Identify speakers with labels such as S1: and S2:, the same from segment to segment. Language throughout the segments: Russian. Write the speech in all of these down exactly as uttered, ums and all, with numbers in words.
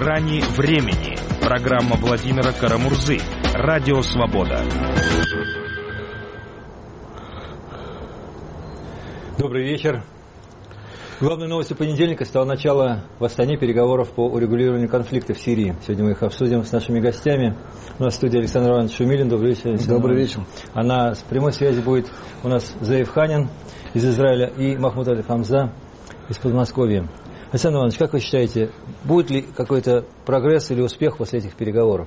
S1: «Грани времени». Программа Владимира Карамурзы. Радио «Свобода».
S2: Добрый вечер. Главной новостью понедельника стало начало в Астане переговоров по урегулированию конфликта в Сирии. Сегодня мы их обсудим с нашими гостями. У нас в студии Александр Иванович Шумилин. Добрый вечер, Александр
S3: Добрый
S2: Иванович.
S3: вечер.
S2: А на прямой связи будет у нас Заев Ханин из Израиля и Махмуд Аль-Хамза из Подмосковья. Александр Иванович, как вы считаете, будет ли какой-то прогресс или успех после этих переговоров?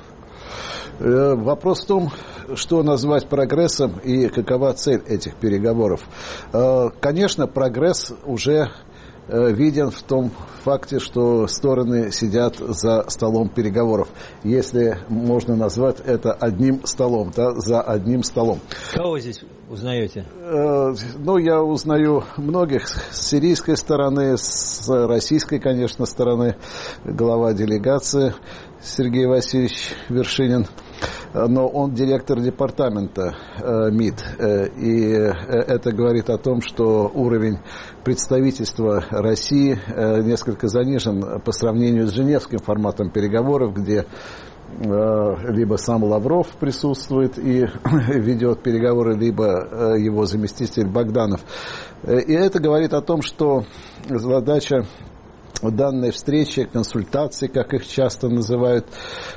S3: Вопрос в том, что назвать прогрессом и какова цель этих переговоров. Конечно, прогресс уже виден в том факте, что стороны сидят за столом переговоров. Если можно назвать это одним столом, да, за одним столом.
S2: Кого здесь узнаете?
S3: Ну, я узнаю многих с сирийской стороны, с российской, конечно, стороны. Глава делегации Сергей Васильевич Вершинин. Но он директор департамента э, МИД, э, и это говорит о том, что уровень представительства России э, несколько занижен по сравнению с женевским форматом переговоров, где э, либо сам Лавров присутствует и ведет переговоры, либо э, его заместитель Богданов. И это говорит о том, что задача данной встречи, консультации, как их часто называют,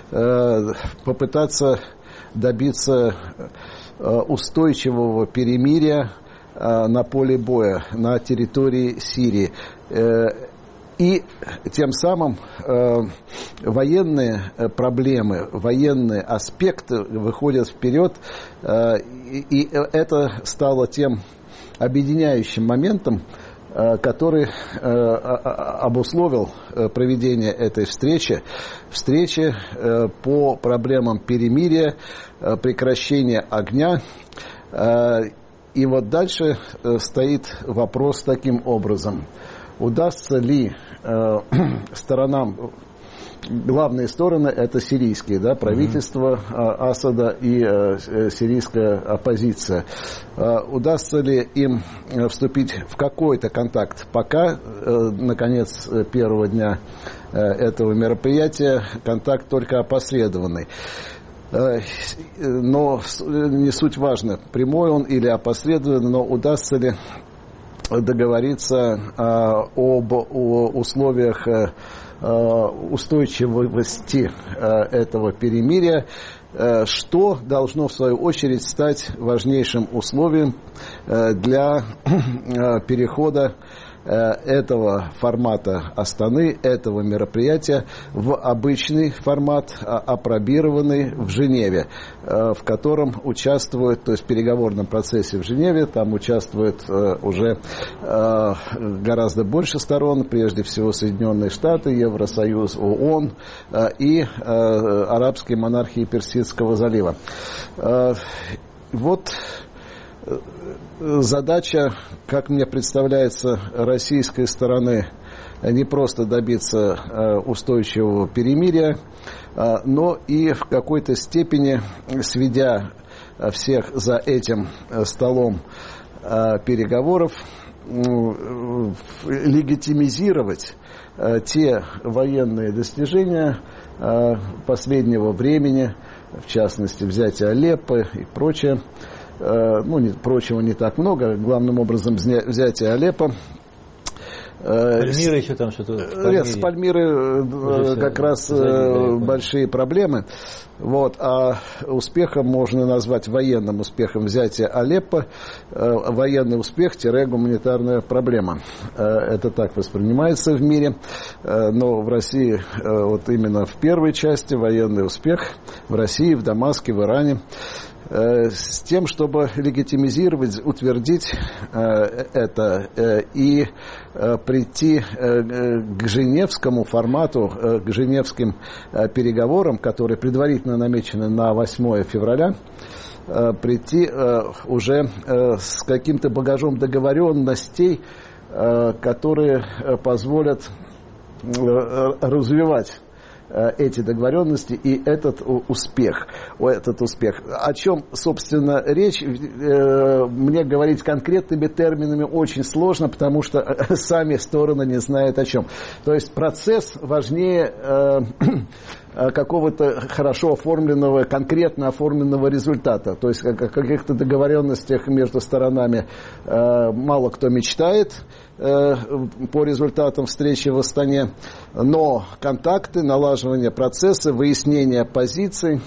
S3: попытаться добиться устойчивого перемирия на поле боя, на территории Сирии. И тем самым военные проблемы, военные аспекты выходят вперед, и это стало тем объединяющим моментом, который обусловил проведение этой встречи, встречи по проблемам перемирия, прекращения огня. И вот дальше стоит вопрос таким образом. Удастся ли сторонам, главные стороны это сирийские, да, правительство mm-hmm. Асада и э, сирийская оппозиция. Э, удастся ли им вступить в какой-то контакт? Пока, э, наконец, первого дня э, этого мероприятия контакт только опосредованный. Э, но не суть важно, прямой он или опосредованный, но удастся ли договориться э, об о условиях э, устойчивости этого перемирия, что должно в свою очередь стать важнейшим условием для перехода этого формата Астаны, этого мероприятия в обычный формат, апробированный в Женеве, в котором участвует, то есть в переговорном процессе в Женеве, там участвует уже гораздо больше сторон, прежде всего Соединенные Штаты, Евросоюз, ООН и арабские монархии Персидского залива. Вот задача, как мне представляется, российской стороны не просто добиться устойчивого перемирия, но и в какой-то степени, сведя всех за этим столом переговоров, легитимизировать те военные достижения последнего времени, в частности, взятие Алеппо и прочее. Ну, не, прочего не так много, главным образом взятие Алеппо.
S2: Пальмиры еще там что-то.
S3: Нет, с Пальмиры как раз большие проблемы. Вот. А успехом можно назвать военным успехом взятия Алеппо. Военный успех-гуманитарная проблема. Это так воспринимается в мире. Но в России вот именно в первой части военный успех. В России, в Дамаске, в Иране. С тем, чтобы легитимизировать, утвердить это и прийти к женевскому формату, к женевским переговорам, которые предварительно намечены на восьмое февраля, прийти уже с каким-то багажом договоренностей, которые позволят развивать эти договоренности и этот успех. Этот успех. О чем, собственно, речь? Мне говорить конкретными терминами очень сложно, потому что сами стороны не знают о чем. То есть процесс важнее какого-то хорошо оформленного, конкретно оформленного результата. То есть о каких-то договоренностях между сторонами мало кто мечтает по результатам встречи в Астане, но контакты, налаживание процесса, выяснение позиций,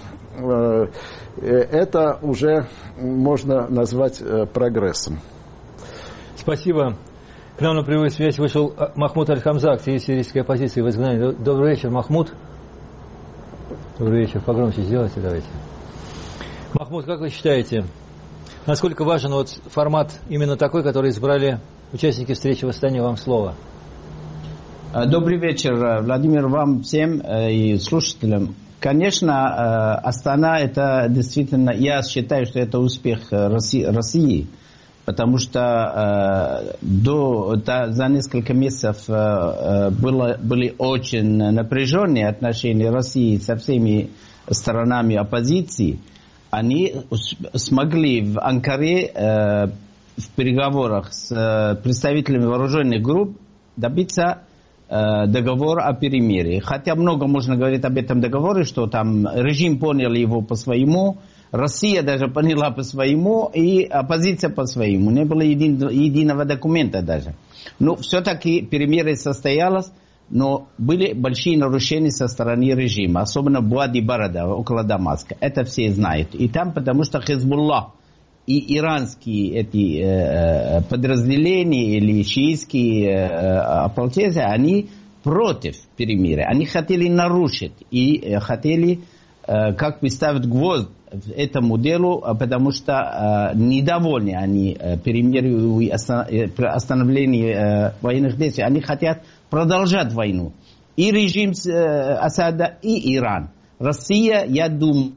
S3: это уже можно назвать прогрессом.
S2: Спасибо. К нам на прямую связь вышел Махмуд Аль-Хамза, активист сирийской оппозиции в изгнании. Добрый вечер, Махмуд. Добрый вечер. Погромче сделайте, давайте. Махмуд, как вы считаете, насколько важен вот формат именно такой, который избрали участники встречи в Астане? Вам слово.
S4: Добрый вечер, Владимир, вам всем и слушателям. Конечно, Астана – это действительно, я считаю, что это успех России, потому что до, за несколько месяцев было, были очень напряженные отношения России со всеми сторонами оппозиции. Они смогли в Анкаре в переговорах с представителями вооруженных групп добиться договора о перемирии. Хотя много можно говорить об этом договоре, что там режим понял его по-своему, Россия даже поняла по-своему, и оппозиция по-своему. Не было един, единого документа даже. Но все-таки перемирие состоялось, но были большие нарушения со стороны режима, особенно в Буади-Барада, около Дамаска. Это все знают. И там, потому что Хизбуллах и иранские эти э, подразделения или шиитские э, ополченцы, они против перемирия. Они хотели нарушить и э, хотели э, как бы ставить гвоздь этому делу, потому что э, недовольны они э, перемирию и остановлению э, военных действий. Они хотят продолжать войну. И режим э, Асада, и Иран. Россия, я думаю,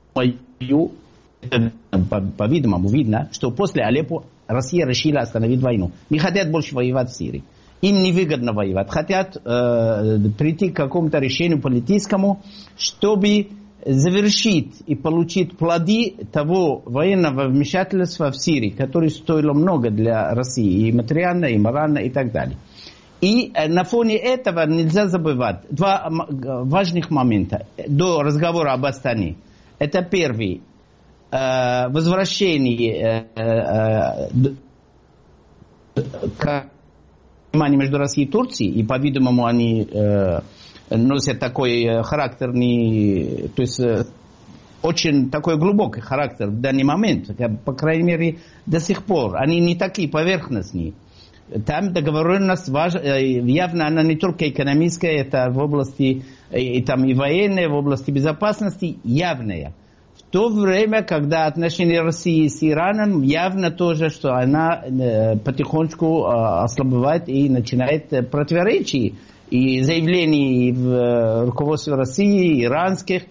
S4: по-видимому, видно, что после Алеппо Россия решила остановить войну. Не хотят больше воевать в Сирии. Им невыгодно воевать. Хотят э, прийти к какому-то решению политическому, чтобы завершить и получить плоды того военного вмешательства в Сирии, которое стоило много для России, и материально, и морально, и так далее. И э, на фоне этого нельзя забывать два важных момента до разговора об Астане. Это первый. Возвращение к вниманию между Россией и Турцией, и, по-видимому, они носят такой характерный, то есть очень такой глубокий характер в данный момент, по крайней мере, до сих пор. Они не такие поверхностные. Там договоренность явно, она не только экономическая, это в области и, там, и военная, в области безопасности явная. В то время, когда отношения России с Ираном явно тоже, что она э, потихонечку э, ослабевает и начинает э, противоречий и заявлений в э, руководстве России, иранских,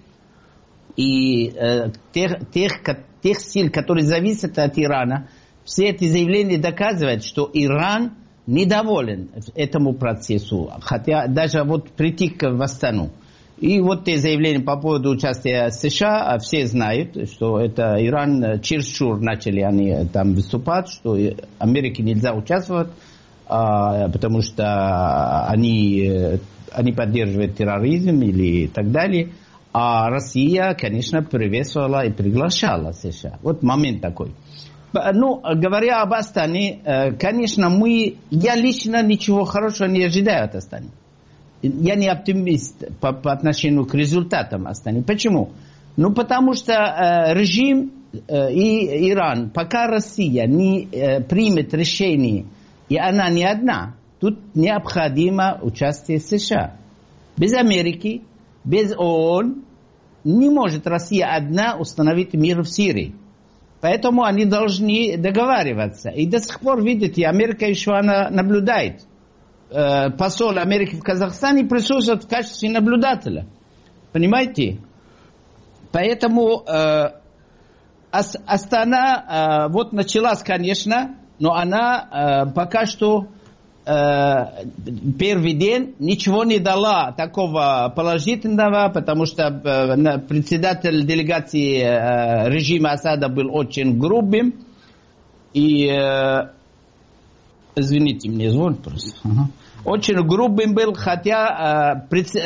S4: и э, тех, тех, тех сил, которые зависят от Ирана. Все эти заявления доказывают, что Иран недоволен этому процессу, хотя даже вот прийти в Астану. И вот те заявления по поводу участия США, все знают, что это Иран чересчур начали они там выступать, что Америке нельзя участвовать, потому что они, они поддерживают терроризм или так далее. А Россия, конечно, приветствовала и приглашала США. Вот момент такой. Ну, говоря об Астане, конечно, мы, я лично ничего хорошего не ожидаю от Астаны. Я не оптимист по, по отношению к результатам Астаны. Почему? Ну, потому что э, режим э, и Иран, пока Россия не э, примет решение, и она не одна, тут необходимо участие США. Без Америки, без ООН не может Россия одна установить мир в Сирии. Поэтому они должны договариваться. И до сих пор, видите, Америка еще она наблюдает. Посол Америки в Казахстане присутствует в качестве наблюдателя. Понимаете? Поэтому э, Астана э, вот началась, конечно, но она э, пока что первый день ничего не дала такого положительного, потому что председатель делегации режима Асада был очень грубым. И, извините, мне звонит просто. Ага. Очень грубым был, хотя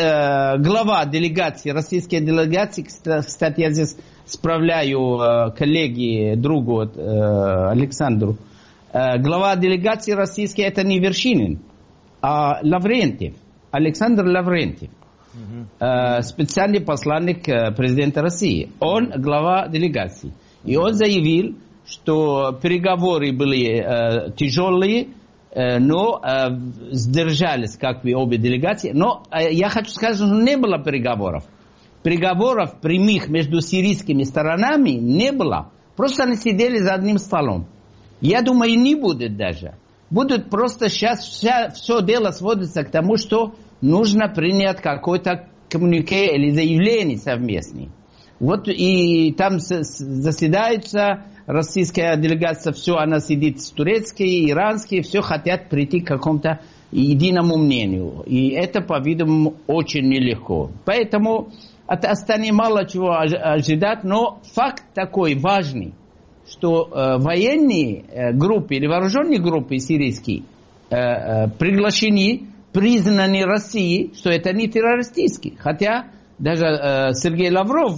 S4: глава делегации, российской делегации, кстати, я здесь справляю коллеге, другу Александру, глава делегации российской это не Вершинин, а Лаврентьев, Александр Лаврентьев, uh-huh. специальный посланник президента России. Он глава делегации. И он заявил, что переговоры были тяжелые, но сдержались как бы обе делегации. Но я хочу сказать, что не было переговоров. Переговоров прямых между сирийскими сторонами не было. Просто они сидели за одним столом. Я думаю, не будет даже. Будут просто сейчас вся, все дело сводится к тому, что нужно принять какой-то коммюнике или заявление совместное. Вот и там заседаются, российская делегация, все, она сидит с турецкой, иранской, все хотят прийти к какому-то единому мнению. И это, по-видимому, очень нелегко. Поэтому от Астаны мало чего ожидать, но факт такой важный, что э, военные э, группы или вооруженные группы сирийские э, э, приглашены, признаны Россией, что это не террористические. Хотя даже э, Сергей Лавров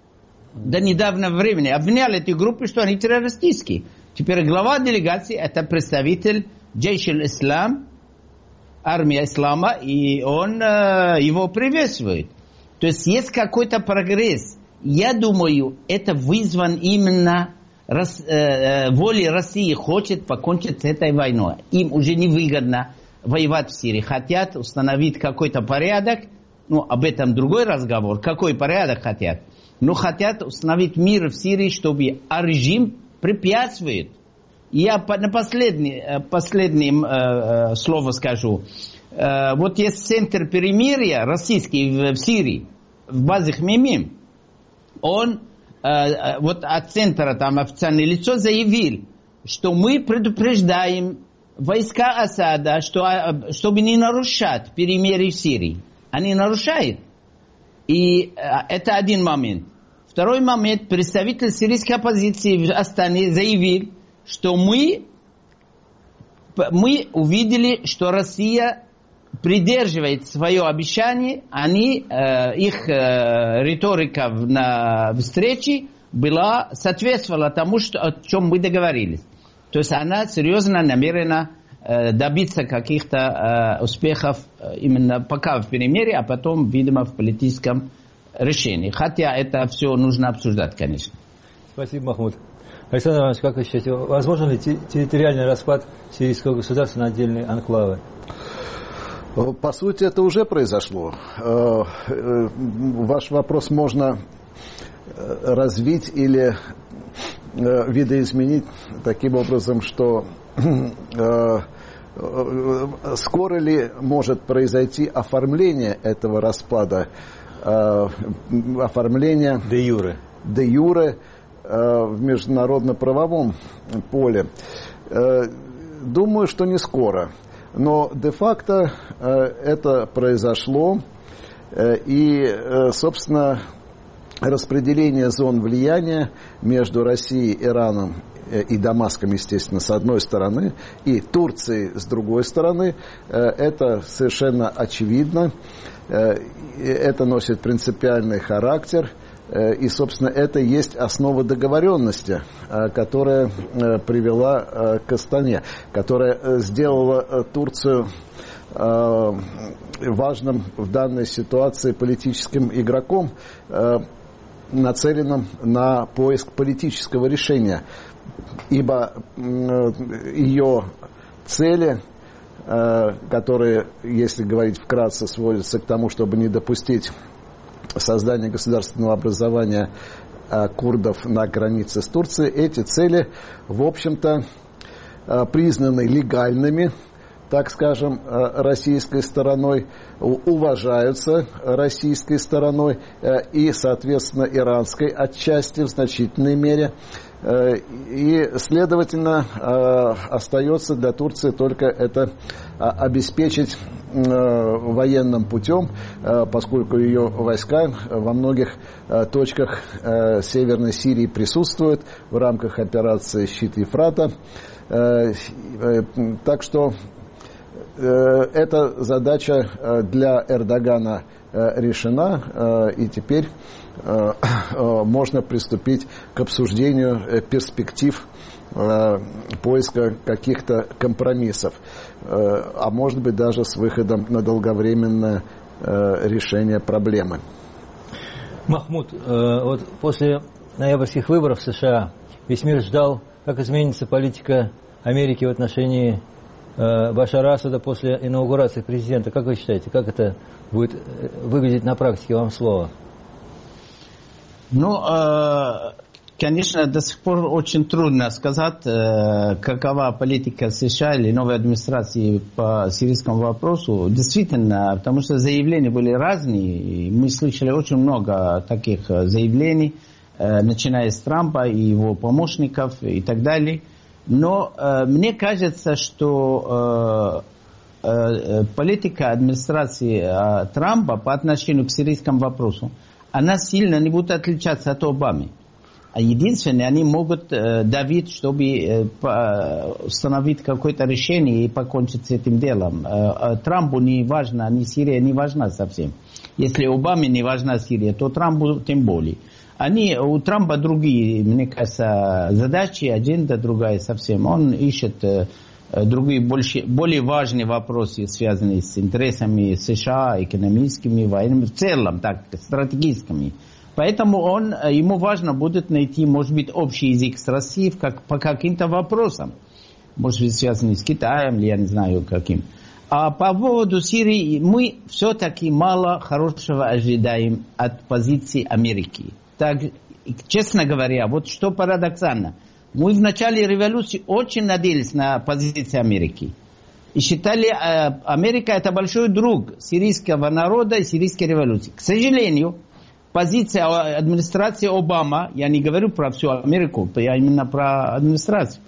S4: до недавнего времени обвинял эти группы, что они террористические. Теперь глава делегации это представитель Джейш-аль-Ислам, армия ислама, и он э, его приветствует. То есть есть какой-то прогресс. Я думаю, это вызван именно Рос, э, волей России, хочет покончить с этой войной. Им уже невыгодно воевать в Сирии. Хотят установить какой-то порядок. Ну, об этом другой разговор. Какой порядок хотят? Но хотят установить мир в Сирии, чтобы а режим препятствует. Я на последнее, последнее э, слово скажу. Э, вот есть центр перемирия российский в, в Сирии, в базе Хмеймим. Он вот от центра там официальное лицо заявил, что мы предупреждаем войска Асада, что, чтобы не нарушать перемирие в Сирии. Они нарушают. И это один момент. Второй момент. Представитель сирийской оппозиции в Астане заявил, что мы, мы увидели, что Россия придерживает свое обещание, они, э, их э, риторика на встрече была, соответствовала тому, что, о чем мы договорились. То есть она серьезно намерена э, добиться каких-то э, успехов э, именно пока в перемирии, а потом, видимо, в политическом решении. Хотя это все нужно обсуждать, конечно.
S2: Спасибо, Махмуд. Александр Иванович, как вы считаете, возможен ли территориальный распад сирийского государства на отдельные анклавы?
S3: По сути, это уже произошло. Ваш вопрос можно развить или видоизменить таким образом, что скоро ли может произойти оформление этого распада, оформление
S2: де юре,
S3: де юре в международно-правовом поле. Думаю, что не скоро. Но де-факто э, это произошло, э, и, э, собственно, распределение зон влияния между Россией, Ираном э, и Дамаском, естественно, с одной стороны, и Турцией с другой стороны, э, это совершенно очевидно, э, это носит принципиальный характер. И, собственно, это и есть основа договоренности, которая привела к Астане, которая сделала Турцию важным в данной ситуации политическим игроком, нацеленным на поиск политического решения. Ибо ее цели, которые, если говорить вкратце, сводятся к тому, чтобы не допустить создание государственного образования э, курдов на границе с Турцией, эти цели, в общем-то, э, признаны легальными, так скажем, э, российской стороной, уважаются российской стороной э, и, соответственно, иранской отчасти в значительной мере. И, следовательно, остается для Турции только это обеспечить военным путем, поскольку ее войска во многих точках Северной Сирии присутствуют в рамках операции «Щит Ефрата». Так что эта задача для Эрдогана решена, и теперь можно приступить к обсуждению перспектив поиска каких-то компромиссов, а может быть даже с выходом на долговременное решение проблемы.
S2: Махмуд, вот после ноябрьских выборов в США весь мир ждал, как изменится политика Америки в отношении Башара Асада после инаугурации президента. Как вы считаете, как это будет выглядеть на практике? Вам слово.
S4: Ну, конечно, до сих пор очень трудно сказать, какова политика США или новой администрации по сирийскому вопросу. Действительно, потому что заявления были разные. Мы слышали очень много таких заявлений, начиная с Трампа и его помощников и так далее. Но мне кажется, что политика администрации Трампа по отношению к сирийскому вопросу, она сильно не будет отличаться от Обамы. А единственное, они могут э, давить, чтобы э, по, установить какое-то решение и покончить с этим делом. Э, э, Трампу не важно, ни Сирия не важна совсем. Если Обаме не важна Сирия, то Трампу тем более. Они, у Трампа другие, мне кажется, задачи, адженда другая совсем. Он ищет э, другие, больше, более важные вопросы, связанные с интересами США, экономическими, военными, в целом, так, стратегическими. Поэтому он, ему важно будет найти, может быть, общий язык с Россией как, по каким-то вопросам. Может быть, связанным с Китаем, или я не знаю каким. А по поводу Сирии мы все-таки мало хорошего ожидаем от позиции Америки. Так, честно говоря, вот что парадоксально. Мы в начале революции очень надеялись на позицию Америки. И считали, э, Америка это большой друг сирийского народа и сирийской революции. К сожалению, позиция администрации Обама, я не говорю про всю Америку, я именно про администрацию,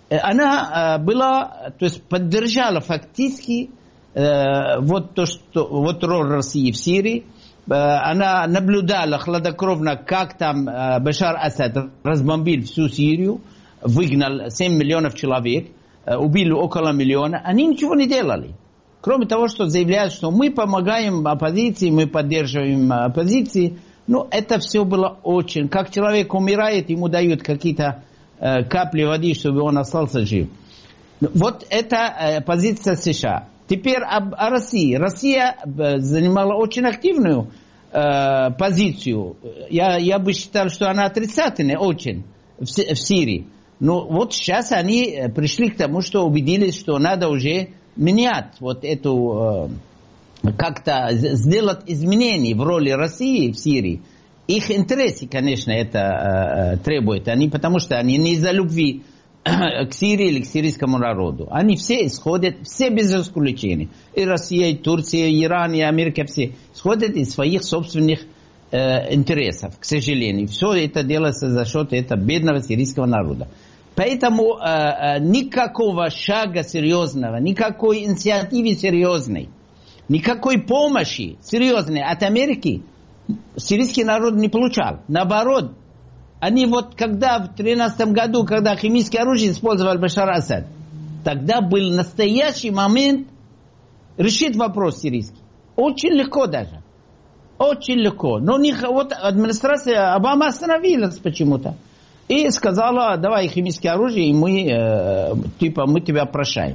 S4: она э, была, то есть поддержала фактически э, вот то, что, вот роль России в Сирии. Э, она наблюдала хладнокровно, как там э, Башар Асад разбомбил всю Сирию, выгнал семь миллионов человек, э, убили около миллиона. Они ничего не делали. Кроме того, что заявляют, что мы помогаем оппозиции, мы поддерживаем оппозиции. Ну, это все было очень... Как человек умирает, ему дают какие-то э, капли воды, чтобы он остался жив. Вот это э, позиция США. Теперь об, о России. Россия э, занимала очень активную э, позицию. Я, я бы считал, что она отрицательная очень в, в Сирии. Но вот сейчас они пришли к тому, что убедились, что надо уже менять вот эту... Э, как-то сделать изменения в роли России в Сирии. Их интересы, конечно, это э, требует. Они, потому что они не из-за любви к Сирии или к сирийскому народу. Они все исходят, все без исключения. И Россия, и Турция, и Иран, и Америка, все исходят из своих собственных э, интересов, к сожалению. Все это делается за счет этого бедного сирийского народа. Поэтому э, э, никакого шага серьезного, никакой инициативы серьезной, никакой помощи серьезной от Америки сирийский народ не получал. Наоборот, они вот когда в тринадцатом году, когда химическое оружие использовал Башар Асад, тогда был настоящий момент решить вопрос сирийский. Очень легко даже. Очень легко. Но не, вот администрация Обама остановилась почему-то. И сказала, давай химическое оружие, и мы, э, типа, мы тебя прощаем.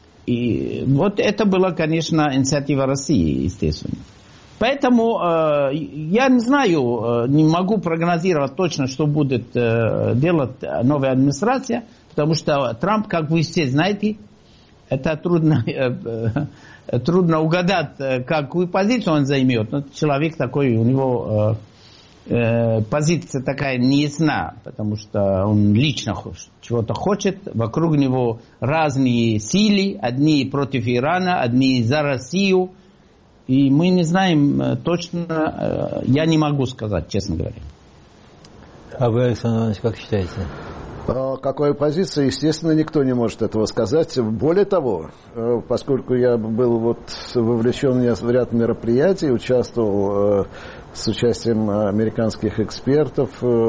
S4: И вот это была, конечно, инициатива России, естественно. Поэтому э, я не знаю, э, не могу прогнозировать точно, что будет э, делать новая администрация, потому что Трамп, как вы все знаете, это трудно, э, э, трудно угадать, какую позицию он займет. Но человек такой, у него э, э, позиция такая неясна, потому что он лично чего-то хочет. Вокруг него разные силы, одни против Ирана, одни за Россию. И мы не знаем точно, я не могу сказать, честно говоря.
S2: А вы, Александр Иванович, как считаете?
S3: Какой позиции, естественно, никто не может этого сказать. Более того, поскольку я был вот вовлечен в ряд мероприятий, участвовал с участием американских экспертов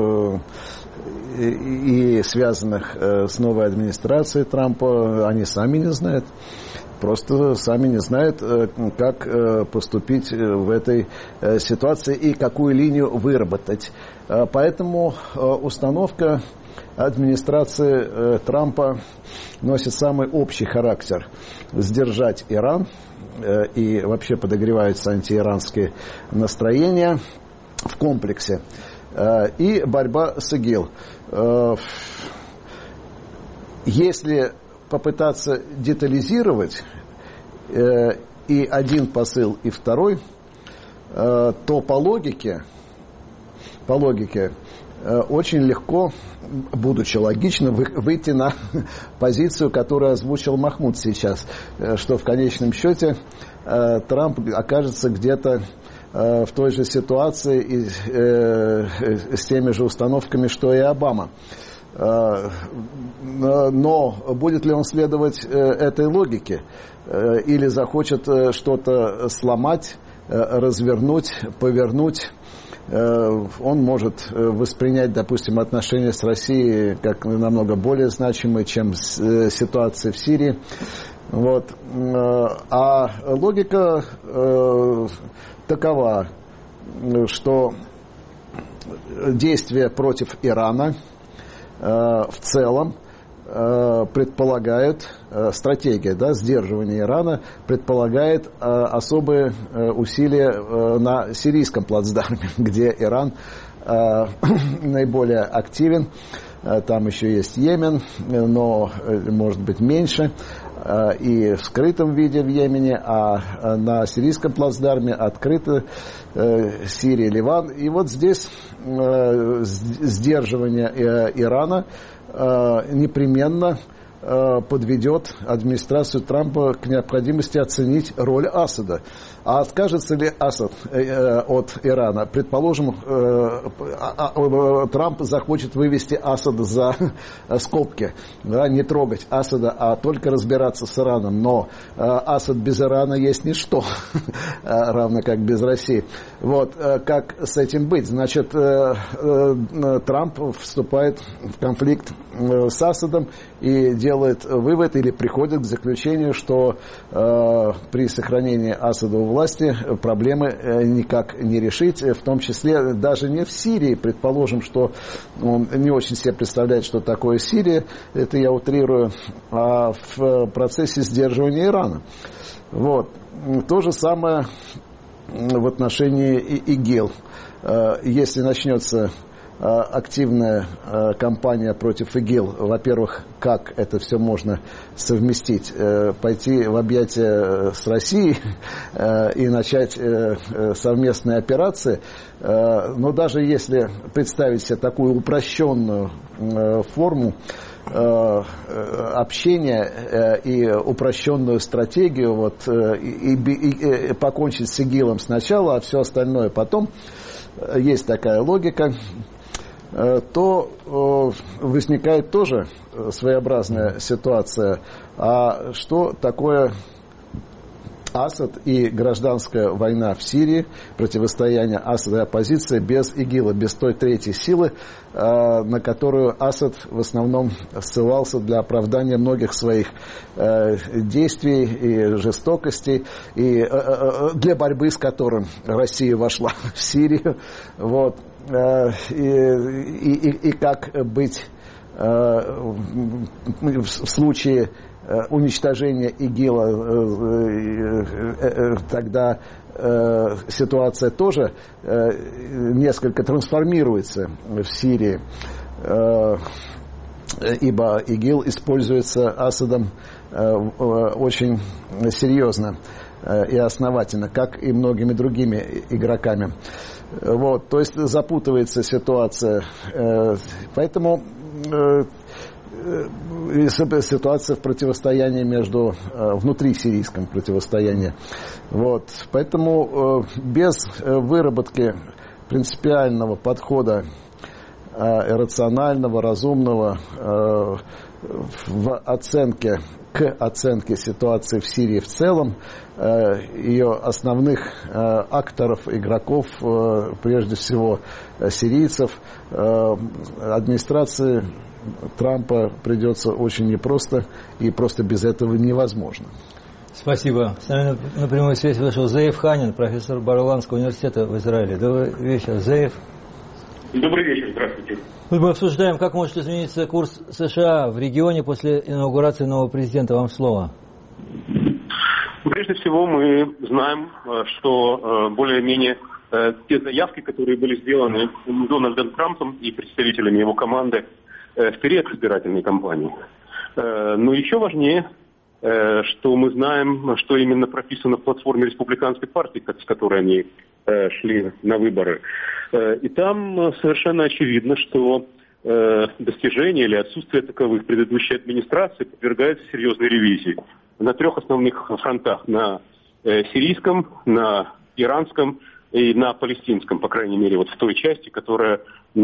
S3: и связанных с новой администрацией Трампа, они сами не знают. Просто сами не знают, как поступить в этой ситуации и какую линию выработать. Поэтому установка администрации Трампа носит самый общий характер. Сдержать Иран, и вообще подогреваются антииранские настроения в комплексе. И борьба с ИГИЛ. Если попытаться детализировать и один посыл, и второй, то по логике, по логике очень легко, будучи логично, выйти на позицию, которую озвучил Махмуд сейчас, что в конечном счете Трамп окажется где-то в той же ситуации и с теми же установками, что и Обама. Но будет ли он следовать этой логике? Или захочет что-то сломать, развернуть, повернуть? Он может воспринять, допустим, отношения с Россией как намного более значимые, чем ситуация в Сирии. Вот. А логика такова, что действия против Ирана в целом предполагает, стратегия, да, сдерживания Ирана предполагает особые усилия на сирийском плацдарме, где Иран наиболее активен. Там еще есть Йемен, но может быть меньше, и в скрытом виде в Йемене, а на сирийском плацдарме открыто Сирия, Ливан. И вот здесь сдерживание Ирана непременно подведет администрацию Трампа к необходимости оценить роль Асада. А откажется ли Асад от Ирана? Предположим, Трамп захочет вывести Асада за скобки, да, не трогать Асада, а только разбираться с Ираном. Но Асад без Ирана есть ничто, равно как без России. Вот, как с этим быть? Значит, Трамп вступает в конфликт с Асадом и делает вывод или приходит к заключению, что при сохранении Асада у власти проблемы никак не решить, в том числе даже не в Сирии. Предположим, что он не очень себе представляет, что такое Сирия, это я утрирую, а в процессе сдерживания Ирана. Вот. То же самое в отношении ИГИЛ. Если начнется активная кампания против ИГИЛ, во-первых, как это все можно совместить, пойти в объятия с Россией и начать совместные операции, но даже если представить себе такую упрощенную форму общения и упрощенную стратегию, вот, и, и, и покончить с ИГИЛом сначала, а все остальное потом, есть такая логика, то возникает тоже своеобразная ситуация. А что такое Асад и гражданская война в Сирии, противостояние Асада и оппозиции без ИГИЛа, без той третьей силы, на которую Асад в основном ссылался для оправдания многих своих действий и жестокостей, и для борьбы с которым Россия вошла в Сирию. Вот. И, и, и как быть в случае уничтожения ИГИЛа, тогда ситуация тоже несколько трансформируется в Сирии, ибо ИГИЛ используется Асадом очень серьезно и основательно, как и многими другими игроками. Вот, то есть запутывается ситуация. Поэтому ситуация в противостоянии между, внутри сирийском противостоянии. Вот. Поэтому без выработки принципиального подхода рационального, разумного в оценке, к оценке ситуации в Сирии в целом, ее основных акторов, игроков, прежде всего сирийцев. Администрации Трампа придется очень непросто, и просто без этого невозможно.
S2: Спасибо. С нами на прямой связи вышел Зеев Ханин, профессор Бареланского университета в Израиле. Добрый вечер, Зеев.
S5: Добрый вечер, здравствуйте.
S2: Мы обсуждаем, как может измениться курс США в регионе после инаугурации нового президента. Вам слово.
S5: Прежде всего, мы знаем, что более-менее те заявки, которые были сделаны Дональдом Трампом и представителями его команды в период избирательной кампании. Но еще важнее, что мы знаем, что именно прописано в платформе республиканской партии, с которой они шли на выборы. И там совершенно очевидно, что достижения или отсутствие таковых предыдущей администрации подвергается серьезной ревизии на трех основных фронтах: на сирийском, на иранском и на палестинском, по крайней мере, вот в той части, которая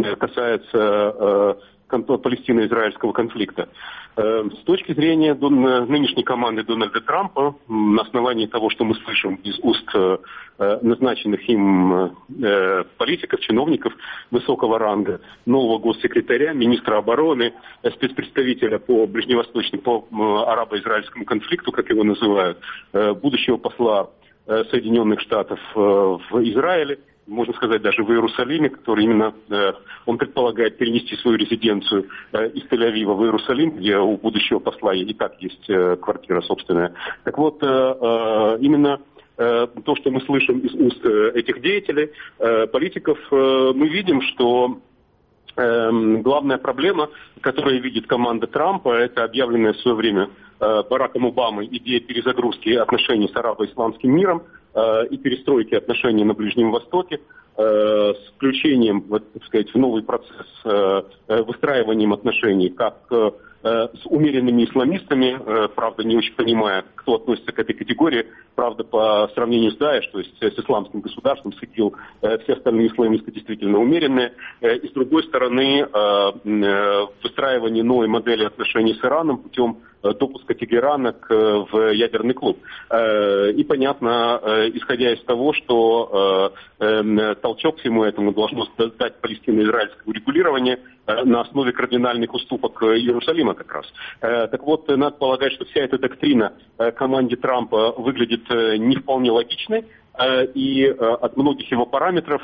S5: касается палестино-израильского конфликта. С точки зрения нынешней команды Дональда Трампа, на основании того, что мы слышим из уст назначенных им политиков, чиновников высокого ранга, нового госсекретаря, министра обороны, спецпредставителя по ближневосточному, по арабо-израильскому конфликту, как его называют, будущего посла Соединенных Штатов в Израиле, можно сказать, даже в Иерусалиме, который именно, э, он предполагает перенести свою резиденцию э, из Тель-Авива в Иерусалим, где у будущего посла и так есть э, квартира собственная. Так вот, э, э, именно э, то, что мы слышим из уст э, этих деятелей, э, политиков, э, мы видим, что э, главная проблема, которую видит команда Трампа, это объявленная в свое время э, Бараком Обамой идея перезагрузки отношений с арабо-исламским миром и перестройки отношений на Ближнем Востоке, с включением, вот, так сказать, в новый процесс выстраиванием отношений как с умеренными исламистами, правда, не очень понимая, кто относится к этой категории, правда, по сравнению с Даиш, то есть с исламским государством, с ИГИЛ, все остальные исламисты действительно умеренные, и с другой стороны, выстраивание новой модели отношений с Ираном путем допуска Тегерана к, в ядерный клуб. И понятно, исходя из того, что толчок всему этому должно дать палестино-израильское урегулирование на основе кардинальных уступок Иерусалима как раз. Так вот, надо полагать, что вся эта доктрина команде Трампа выглядит не вполне логичной, и от многих его параметров,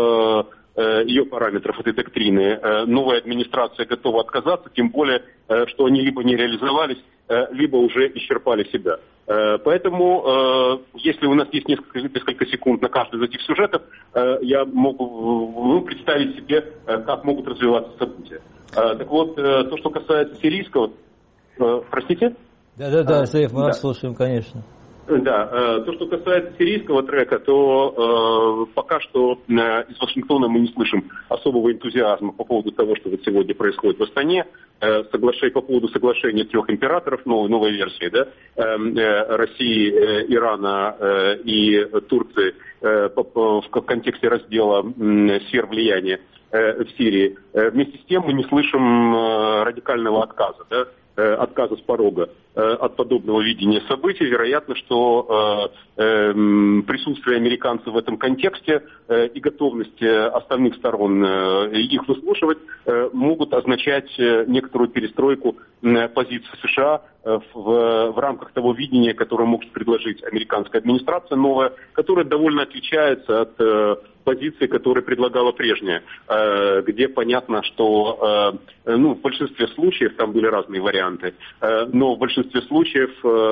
S5: ее параметров этой доктрины, новая администрация готова отказаться, тем более, что они либо не реализовались, либо уже исчерпали себя. Поэтому, если у нас есть несколько, несколько секунд на каждый из этих сюжетов, я могу представить себе, как могут развиваться события. Так вот, то, что касается сирийского... Простите?
S2: Да-да-да, Зеев, мы
S5: да.
S2: вас слушаем, конечно.
S5: Да, то, что касается сирийского трека, то э, пока что э, из Вашингтона мы не слышим особого энтузиазма по поводу того, что вот сегодня происходит в Астане, э, соглашение, по поводу соглашения трех императоров, новой, новой версии, да, э, э, России, э, Ирана э, и Турции э, по, по, в контексте раздела э, сфер влияния э, в Сирии. Э, вместе с тем мы не слышим э, радикального отказа, да, отказа с порога от подобного видения событий. Вероятно, что присутствие американцев в этом контексте и готовность остальных сторон их выслушивать могут означать некоторую перестройку позиции США в, в рамках того видения, которое может предложить американская администрация новая, которая довольно отличается от позиции, которую предлагала прежняя, где понятно, что ну, в большинстве случаев, там были разные варианты, но в большинстве случаев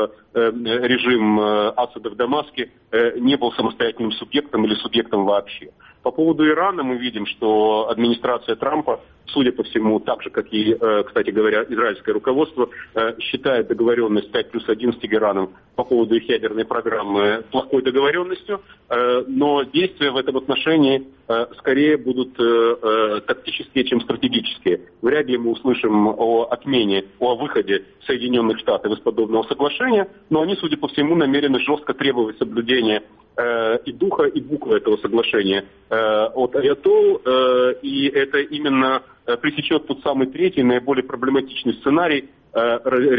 S5: режим Асада в Дамаске не был самостоятельным субъектом или субъектом вообще. По поводу Ирана мы видим, что администрация Трампа, судя по всему, так же, как и, кстати говоря, израильское руководство, считает договоренность пять плюс один с Тегераном по поводу их ядерной программы плохой договоренностью, но действия в этом отношении скорее будут тактические, чем стратегические. Вряд ли мы услышим о отмене, о выходе Соединенных Штатов из подобного соглашения, но они, судя по всему, намерены жестко требовать соблюдения э, и духа, и буквы этого соглашения э, от аятолл, э, и это именно э, пресечет тот самый третий, наиболее проблематичный сценарий э,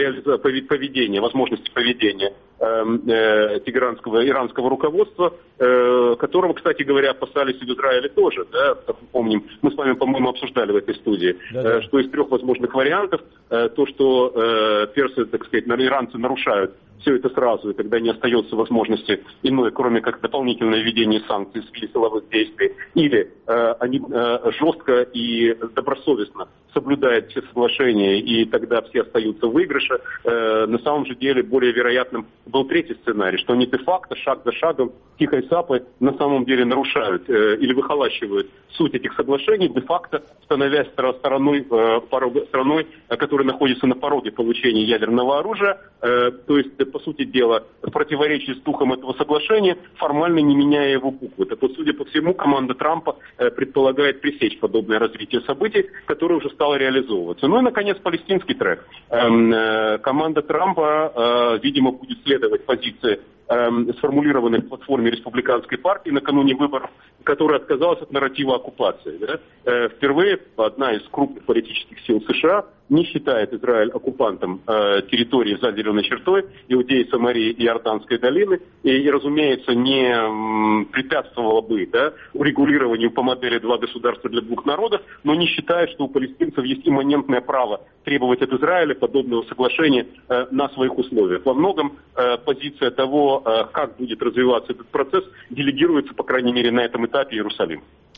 S5: поведения, возможности поведения э, э, тегеранского, иранского руководства, э, которого, кстати говоря, опасались и в Израиле тоже, да, как мы помним, мы с вами, по-моему, обсуждали в этой студии, э, что из трех возможных вариантов, э, то, что э, персы, так сказать, иранцы нарушают все это сразу, и тогда не остается возможности иной, кроме как дополнительное введение санкций в виде силовых действий, или э, они э, жестко и добросовестно соблюдают все соглашения, и тогда все остаются в выигрыше. Э, на самом же деле более вероятным был третий сценарий, что они де-факто, шаг за шагом, тихой сапой на самом деле нарушают э, или выхолащивают суть этих соглашений, де-факто становясь стороной, э, страной, которая находится на пороге получения ядерного оружия, э, то есть, по сути дела, в противоречии с духом этого соглашения, формально не меняя его буквы. Так вот, судя по всему, команда Трампа э, предполагает пресечь подобное развитие событий, которое уже стало реализовываться. Ну и, наконец, палестинский трек. Э, э, команда Трампа, э, видимо, будет следовать позиции, сформулированной в платформе республиканской партии накануне выборов, которая отказалась от нарратива оккупации. Да? Впервые одна из крупных политических сил США не считает Израиль оккупантом э, территории за зеленой чертой, Иудеи, Самарии и Иорданской долины, и, и разумеется, не м, препятствовала бы, да, урегулированию по модели «два государства для двух народов», но не считает, что у палестинцев есть имманентное право требовать от Израиля подобного соглашения э, на своих условиях. Во многом э, позиция того, э, как будет развиваться этот процесс, делегируется, по крайней мере, на этом этапе Иерусалим.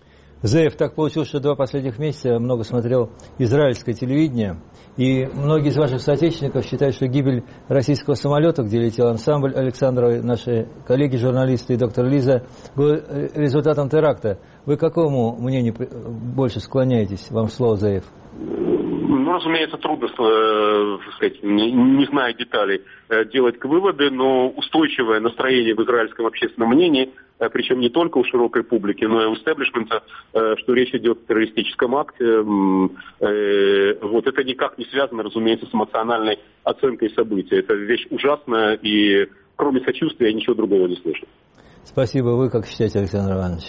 S2: Зеев, так получилось, что два последних месяца много смотрел израильское телевидение, и многие из ваших соотечественников считают, что гибель российского самолета, где летел ансамбль Александровой, наши коллеги-журналисты и доктор Лиза, был результатом теракта. Вы к какому мнению больше склоняетесь? Вам слово, Зеев.
S5: Ну, разумеется, трудно, э, сказать, не, не зная деталей, э, делать выводы, но устойчивое настроение в израильском общественном мнении, э, причем не только у широкой публики, но и у истеблишмента, э, что речь идет о террористическом акте. Э, вот это никак не связано, разумеется, с эмоциональной оценкой событий. Это вещь ужасная, и кроме сочувствия я ничего другого не слышу.
S2: Спасибо. Вы как считаете, Александр Иванович?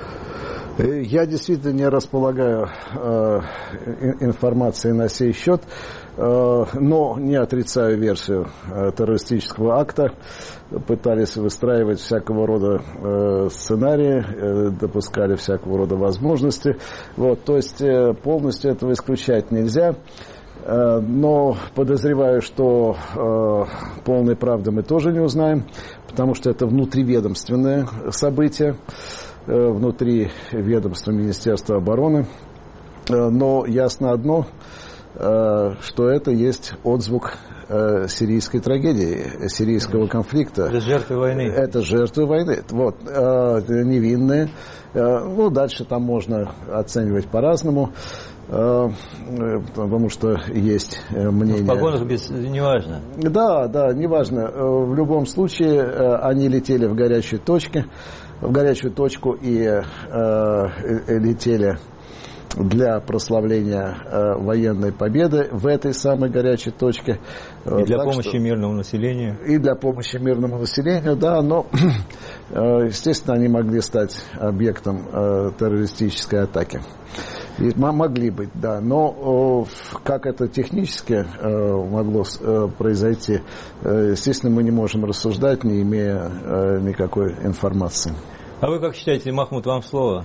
S3: Я действительно не располагаю э, информацией на сей счет, э, но не отрицаю версию э, террористического акта. Пытались выстраивать всякого рода э, сценарии, э, допускали всякого рода возможности. Вот, то есть э, полностью этого исключать нельзя. Э, но подозреваю, что э, полной правды мы тоже не узнаем, потому что это внутриведомственное событие. Внутри ведомства Министерства обороны. Но ясно одно, что это есть отзвук сирийской трагедии, сирийского конфликта.
S2: Это жертвы войны.
S3: Это жертвы войны. Вот, невинные. Ну, дальше там можно оценивать по-разному, потому что есть мнение.
S2: В погонах без... неважно.
S3: Да, да, неважно. В любом случае, они летели в горячие точки. в горячую точку и э, э, летели для прославления э, военной победы в этой самой горячей точке.
S2: И для
S3: так
S2: помощи
S3: что,
S2: мирному населению.
S3: И для помощи мирному населению, да, но, э, естественно, они могли стать объектом э, террористической атаки. И могли быть, да, но э, как это технически э, могло э, произойти, э, естественно, мы не можем рассуждать, не имея э, никакой информации.
S2: А вы как считаете, Махмуд, вам слово?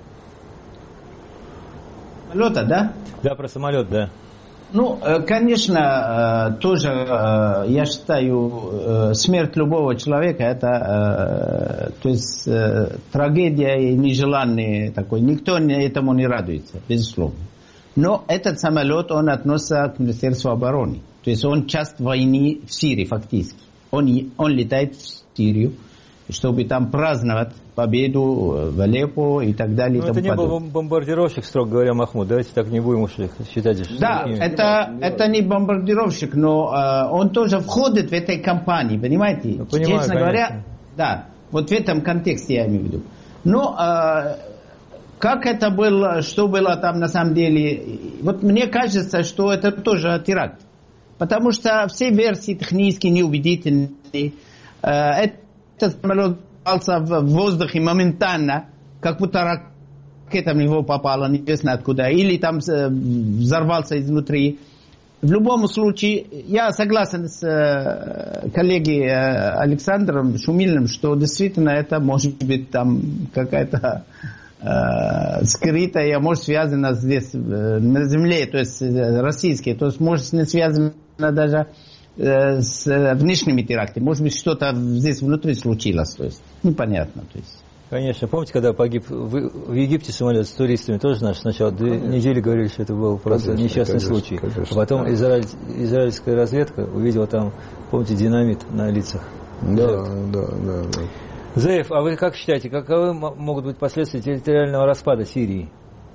S4: Самолета, да?
S2: Да, про самолет, да.
S4: Ну, конечно, тоже я считаю, смерть любого человека это, то есть, трагедия и нежеланная такой. Никто этому не радуется, безусловно. Но этот самолет, он относится к Министерству обороны. То есть он часть войны в Сирии фактически. Он, он летает в Сирию, чтобы там праздновать победу в Алеппо и так далее.
S2: Но это не был бомбардировщик, строго говоря, Махмуд. Давайте так не будем уж считать. Что
S4: да,
S2: такие...
S4: это, это не бомбардировщик, но э, он тоже входит в этой кампании, понимаете?
S2: Ну, понимаю,
S4: честно
S2: конечно.
S4: говоря, да, вот в этом контексте я имею в виду. Но э, как это было, что было там на самом деле, вот мне кажется, что это тоже теракт. Потому что все версии технически неубедительные. Э, Этот самолет взорвался в воздухе моментально, как будто ракета в него попала, неизвестно откуда, или там взорвался изнутри. В любом случае, я согласен с э, коллегой э, Александром Шумилиным, что действительно это может быть там какая-то э, скрытая, может связана здесь э, на земле, то есть э, российские, то есть может не связана даже э, с э, внешними терактами, может быть что-то здесь внутри случилось, то есть непонятно, то есть.
S2: Конечно. Помните, когда погиб в, в Египте самолет с туристами, тоже наши сначала две конечно. недели говорили, что это был просто конечно, несчастный конечно, случай. Конечно, а потом да. Израиль, израильская разведка увидела там, помните, динамит на лицах.
S3: Да, да, да, да, да.
S2: Заев, а вы как считаете, каковы могут быть последствия территориального распада Сирии?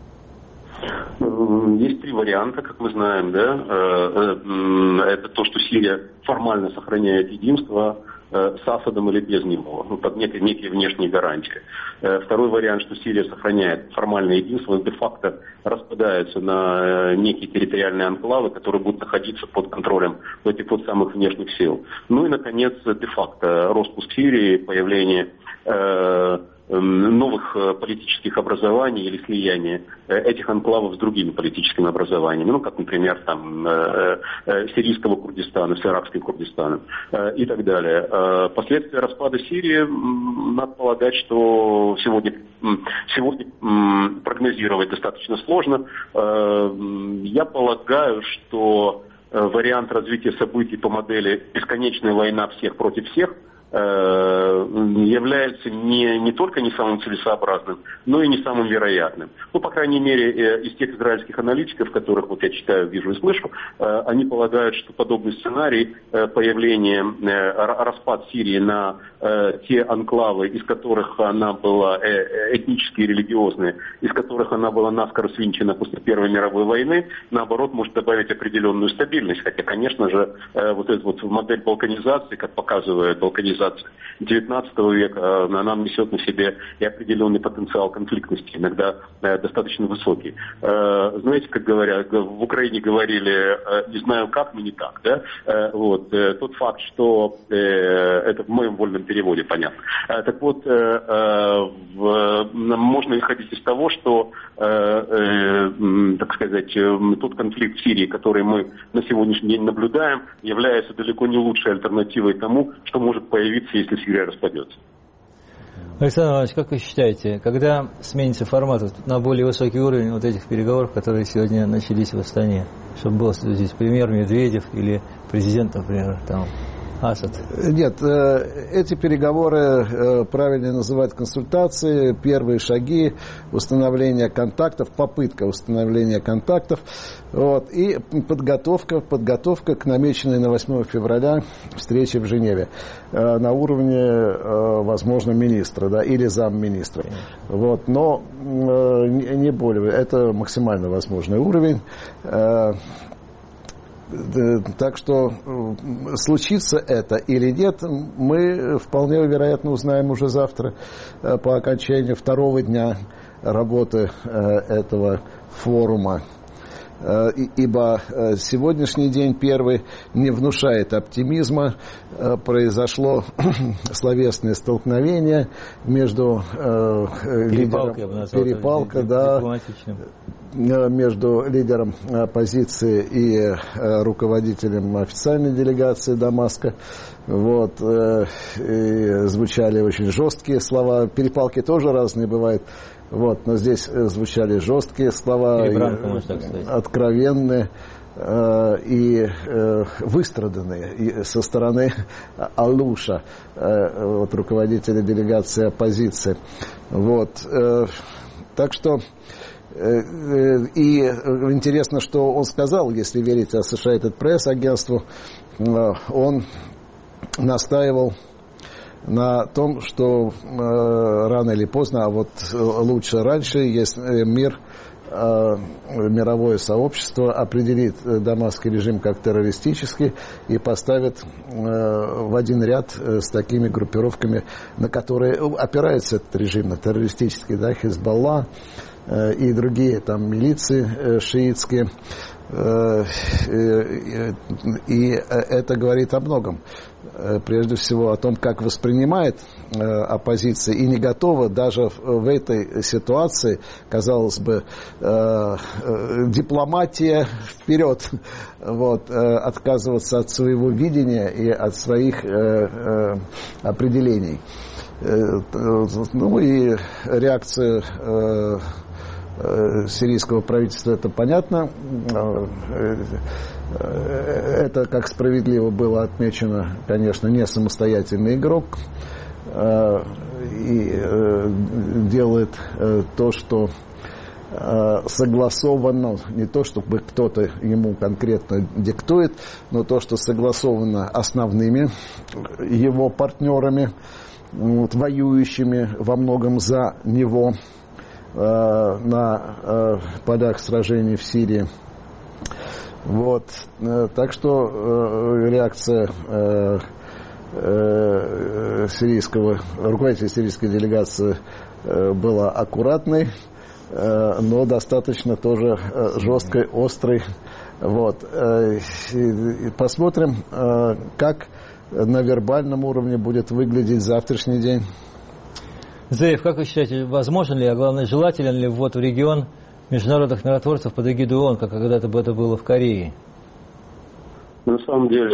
S5: Есть три варианта, как мы знаем, да. Это то, что Сирия формально сохраняет единство с Асадом или без него, ну, под некие, некие внешние гарантии. Второй вариант, что Сирия сохраняет формальное единство, де-факто распадается на некие территориальные анклавы, которые будут находиться под контролем этих вот самых внешних сил. Ну и, наконец, де-факто распуск Сирии, появление э, новых политических образований или слияние этих анклавов с другими политическими образованиями, ну, как, например, там, сирийского Курдистана с иракским Курдистаном и так далее. Последствия распада Сирии, надо полагать, что сегодня, сегодня прогнозировать достаточно сложно. Я полагаю, что вариант развития событий по модели «бесконечная война всех против всех» является не, не только не самым целесообразным, но и не самым вероятным. Ну, по крайней мере, из тех израильских аналитиков, которых вот я читаю, вижу и слышу, они полагают, что подобный сценарий появления, распад Сирии на те анклавы, из которых она была этнически и религиозные, из которых она была наскоро свинчена после Первой мировой войны, наоборот, может добавить определенную стабильность. Хотя, конечно же, вот эта вот модель балканизации, как показывает балканизация девятнадцатого века, она несет на себе и определенный потенциал конфликтности, иногда достаточно высокий. Знаете, как говорят, в Украине говорили, не знаю как, но не так, да? Вот. Тот факт, что это в моем вольном переводе, понятно. Так вот, можно исходить из того, что, так сказать, тот конфликт в Сирии, который мы на сегодняшний день наблюдаем, является далеко не лучшей альтернативой тому, что может появиться, если Сирия распадется.
S2: Александр Иванович, как вы считаете, когда сменится формат на более высокий уровень вот этих переговоров, которые сегодня начались в Астане, чтобы был здесь премьер Медведев или президент, например, там, Асад?
S3: Нет, эти переговоры правильно называть консультации, первые шаги, установление контактов, попытка установления контактов, вот, и подготовка, подготовка к намеченной на восьмое февраля встрече в Женеве на уровне, возможно, министра, да, или замминистра. Вот, но не более, это максимально возможный уровень. Так что случится это или нет, мы вполне вероятно узнаем уже завтра по окончанию второго дня работы этого форума. Ибо сегодняшний день первый не внушает оптимизма. Произошло словесное столкновение между лидером, перепалка, да, между лидером оппозиции и руководителем официальной делегации Дамаска. Вот, и звучали очень жесткие слова. Перепалки тоже разные бывают. Вот, но здесь звучали жесткие слова, откровенные э, и э, выстраданные и со стороны Алуша, э, вот, руководителя делегации оппозиции. Вот, э, так что э, и интересно, что он сказал, если верить Associated Press агентству, э, он настаивал на том, что э, рано или поздно, а вот лучше раньше, есть мир мировое сообщество определит дамасский режим как террористический и поставит в один ряд с такими группировками, на которые опирается этот режим, на террористический, да, Хизбалла и другие там милиции шиитские. И это говорит о многом. Прежде всего о том, как воспринимает оппозиция и не готова даже в этой ситуации, казалось бы, дипломатия вперед, вот, отказываться от своего видения и от своих определений. Ну и реакция сирийского правительства, это понятно. Это, как справедливо было отмечено, конечно, не самостоятельный игрок и делает то, что согласовано, не то, чтобы кто-то ему конкретно диктует, но то, что согласовано основными его партнерами, вот, воюющими во многом за него на полях сражений в Сирии. Вот. Так что реакция сирийского, руководителя сирийской делегации была аккуратной, но достаточно тоже жесткой, острой. Вот. Посмотрим, как на вербальном уровне будет выглядеть завтрашний день.
S2: Зеев, как вы считаете, возможен ли, а главное, желателен ли ввод в регион международных миротворцев под эгидой ООН, как когда-то бы это было в Корее?
S5: На самом деле,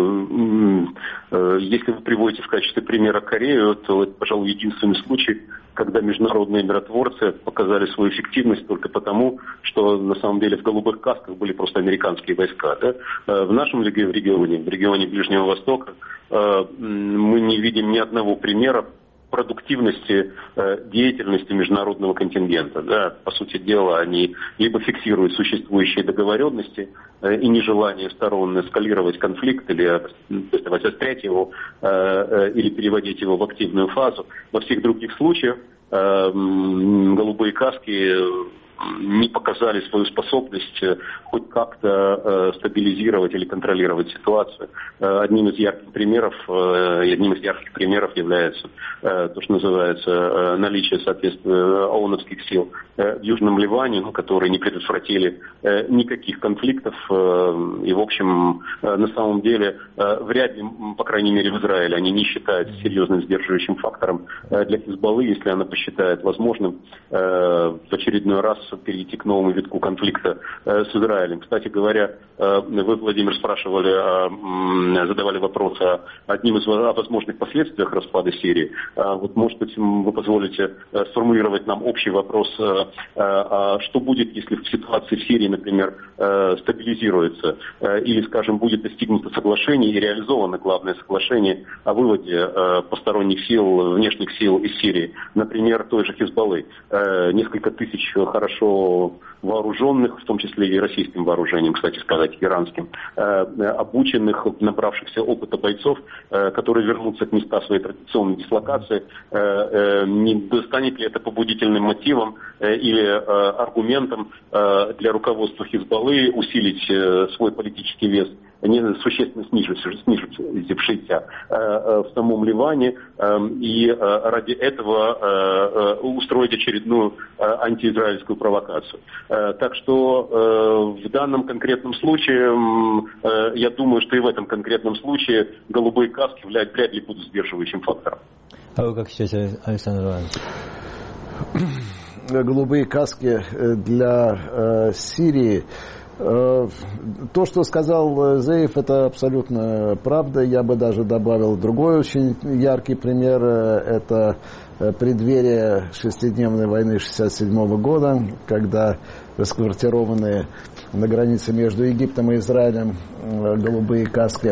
S5: если вы приводите в качестве примера Корею, то это, пожалуй, единственный случай, когда международные миротворцы показали свою эффективность только потому, что на самом деле в голубых касках были просто американские войска. Да? В нашем регионе, в регионе Ближнего Востока, мы не видим ни одного примера продуктивности э, деятельности международного контингента. Да. По сути дела, они либо фиксируют существующие договоренности э, и нежелание сторон эскалировать конфликт или острять его, э, э, или переводить его в активную фазу. Во всех других случаях э, голубые каски не показали свою способность хоть как-то э, стабилизировать или контролировать ситуацию. Э, одним из ярких примеров, э, одним из ярких примеров является э, то, что называется э, наличие, соответственно, ООНовских сил э, в Южном Ливане, ну, которые не предотвратили э, никаких конфликтов. Э, и, в общем, э, на самом деле, э, вряд ли, по крайней мере, в Израиле они не считают серьезным сдерживающим фактором э, для Хизбаллы, если она посчитает возможным э, в очередной раз перейти к новому витку конфликта э, с Израилем. Кстати говоря, э, вы, Владимир, спрашивали, э, задавали вопрос о одним из о возможных последствиях распада Сирии. Э, вот, может быть, вы позволите э, сформулировать нам общий вопрос, э, э, что будет, если в ситуации в Сирии, например, э, стабилизируется, э, или, скажем, будет достигнуто соглашение и реализовано главное соглашение о выводе э, посторонних сил, внешних сил из Сирии, например, той же Хизбаллы. Э, несколько тысяч хорошо вооруженных, в том числе и российским вооружением, кстати сказать, иранским, э, обученных, набравшихся опыта бойцов, э, которые вернутся к местам своей традиционной дислокации. Э, э, не станет ли это побудительным мотивом э, или э, аргументом э, для руководства Хизбаллы усилить э, свой политический вес, не существенно снижившийся э, э, в самом Ливане, э, и э, ради этого э, э, устроить очередную э, антиизраильскую провокацию. Э, так что э, в данном конкретном случае, э, я думаю, что и в этом конкретном случае голубые каски вряд ли будут сдерживающим фактором.
S2: А вы как считаете, Александр Иванович?
S3: Голубые каски для э, Сирии. То, что сказал Зеев, это абсолютно правда. Я бы даже добавил другой очень яркий пример. Это преддверие шестидневной войны шестьдесят седьмого года, когда расквартированные на границе между Египтом и Израилем голубые каски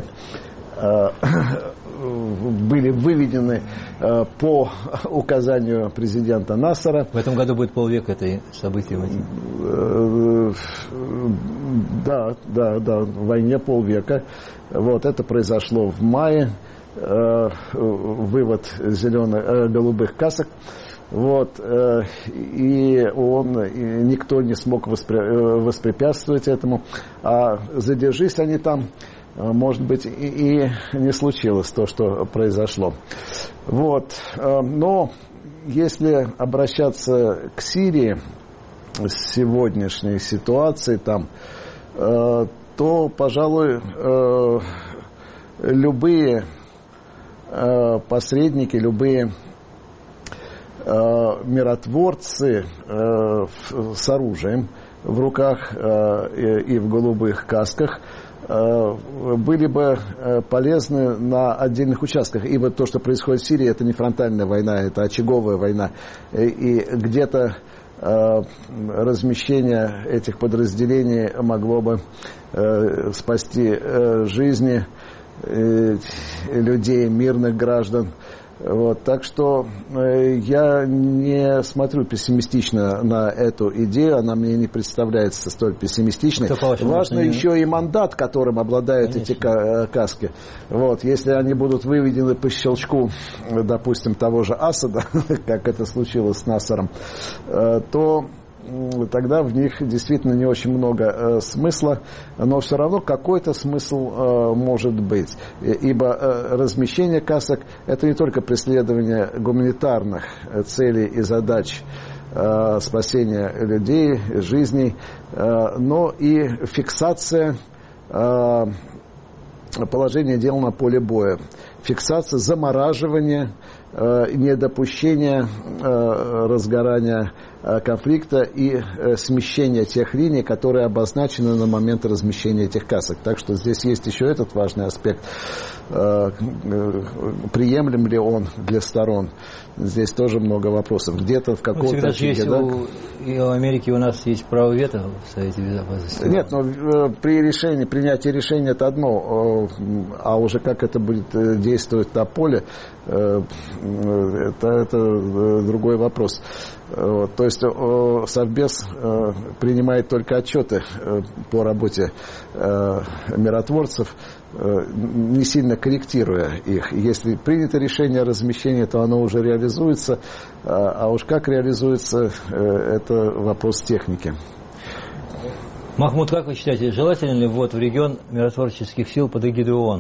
S3: были выведены э, по указанию президента Нассера.
S2: В этом году будет полвека этой события.
S3: Э, да, да, да, в войне полвека. Вот это произошло в мае. Э, вывод зеленых, э, голубых касок. Вот, и он, и никто не смог воспрепятствовать этому. А задержись они там, может быть, и, и не случилось то, что произошло. Вот, но если обращаться к Сирии, с сегодняшней ситуацией там, то, пожалуй, любые посредники, любые миротворцы с оружием в руках и в голубых касках были бы полезны на отдельных участках. Ибо то, что происходит в Сирии, это не фронтальная война, это очаговая война. И где-то размещение этих подразделений могло бы спасти жизни людей, мирных граждан. Вот, так что э, я не смотрю пессимистично на эту идею, она мне не представляется столь пессимистичной. Важно еще не... и мандат, которым обладают Конечно. эти ка- каски. Вот, если они будут выведены по щелчку, допустим, того же Асада, как это случилось с Насаром, э, то тогда в них действительно не очень много э, смысла, но все равно какой-то смысл э, может быть. Ибо э, размещение касок – это не только преследование гуманитарных целей и задач э, спасения людей, жизней, э, но и фиксация э, положения дел на поле боя. Фиксация, замораживание, э, недопущение э, разгорания э, конфликта и э, смещение тех линий, которые обозначены на момент размещения этих касок. Так что здесь есть еще этот важный аспект. Э, э, приемлем ли он для сторон? Здесь тоже много вопросов. Где-то в каком-то...
S2: Ну, всегда есть да? у, и у Америки у нас есть право вето в Совете Безопасности.
S3: Нет, но э, при решении, принятии решения это одно, э, а уже как это будет э, действовать на поле, э, это, это э, другой вопрос. Э, то есть э, Совбез э, принимает только отчеты э, по работе э, миротворцев, не сильно корректируя их. Если принято решение о размещении, то оно уже реализуется, а уж как реализуется, это вопрос техники.
S2: Махмуд, как вы считаете, желателен ли ввод в регион миротворческих сил под эгидой ООН?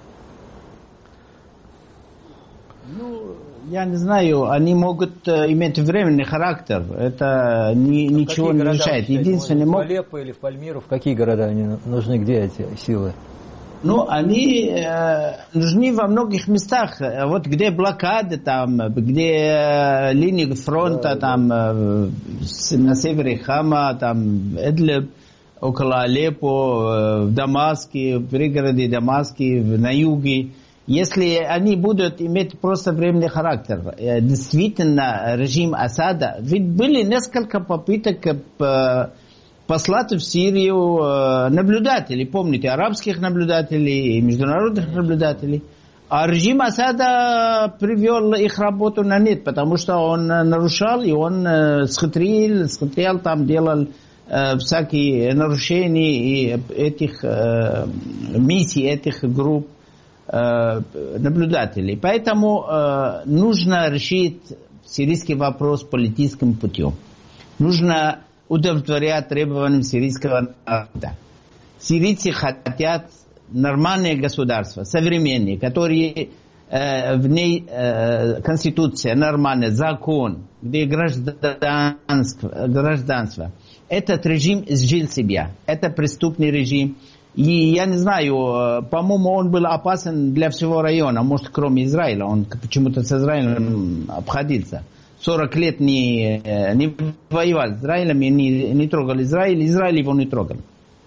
S4: Ну, я не знаю, они могут иметь временный характер. Это ни, ничего не решает. Единственное,
S2: в Алеппо или в Пальмиру, в какие города они нужны, где эти силы?
S4: Ну, они э, нужны во многих местах. Вот где блокады, там, где э, линии фронта, да, там, э, на севере Хама, там, Эдлеб, около Алеппо, э, в Дамаске, в пригороде Дамаске, на юге. Если они будут иметь просто временный характер, э, действительно, режим Асада, ведь были несколько попыток э, послать в Сирию наблюдателей, помните, арабских наблюдателей и международных наблюдателей. А режим Асада привел их работу на нет, потому что он нарушал, и он схитрил, схитрил там, делал э, всякие нарушения и этих э, миссий, этих групп э, наблюдателей. Поэтому э, нужно решить сирийский вопрос политическим путем. Нужно удовлетворять требованиям сирийского народа. Сирийцы хотят нормальное государство, современное, которое э, в ней э, конституция нормальная, закон, где гражданство, гражданство. Этот режим изжил себя. Это преступный режим. И я не знаю, по-моему, он был опасен для всего района, может, кроме Израиля. Он почему-то с Израилем обходился. сорок лет не, не воевал с Израилем, не, не трогал Израиль, Израиль его не трогал.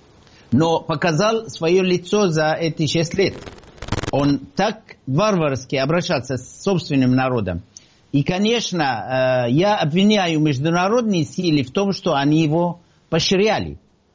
S4: Но показал свое лицо за эти шесть лет. Он так варварски обращался с собственным народом. И, конечно, я обвиняю международные силы в том, что они его поощряли.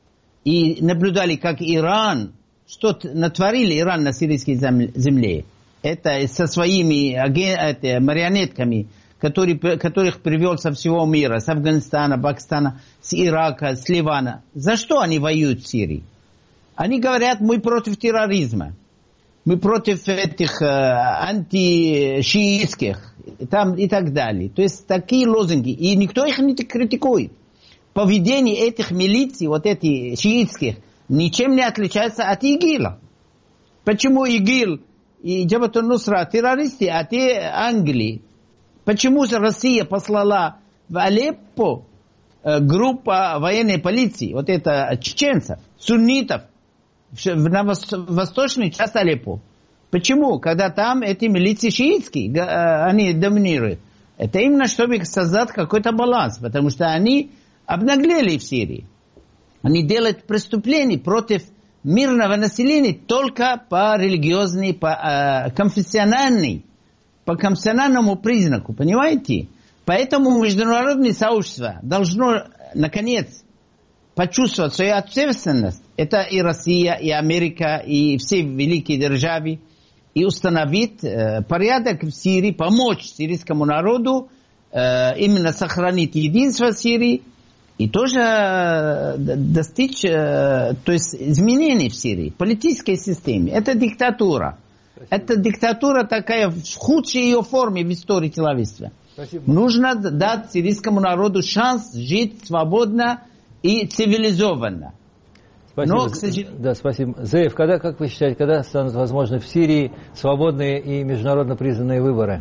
S4: И наблюдали, как Иран, что натворили Иран на сирийской земле. Это со своими марионетками, Который, которых привел со всего мира, с Афганистана, Пакистана, с Ирака, с Ливана. За что они воюют в Сирии? Они говорят, мы против терроризма. мы против этих э, антишиитских там, и так далее. То есть такие лозунги. И никто их не критикует. Поведение этих милиций, вот этих шиитских, ничем не отличается от ИГИЛа. Почему ИГИЛ и Джабат ан-Нусра террористы, а те Англии? Почему же Россия послала в Алеппо э, группа военной полиции, вот это чеченцев, суннитов, на восточной части Алеппо? Почему? Когда там эти милиции шиитские, э, они доминируют. Это именно чтобы создать какой-то баланс, потому что они обнаглели в Сирии. Они делают преступления против мирного населения только по религиозной, по э, конфессиональной, по конфессиональному признаку, понимаете? Поэтому международное сообщество должно, наконец, почувствовать свою ответственность. Это и Россия, и Америка, и все великие державы, и установить э, порядок в Сирии, помочь сирийскому народу э, именно сохранить единство Сирии, и тоже э, достичь э, то есть изменений в Сирии, политической системе. Это диктатура. Спасибо. Это диктатура такая в худшей ее форме в истории человечества. Спасибо. Нужно дать сирийскому народу шанс жить свободно и цивилизованно.
S2: Спасибо.
S4: Но, к сожалению...
S2: Да, спасибо. Заев, когда, как вы считаете, когда станут возможны в Сирии свободные и международно признанные выборы?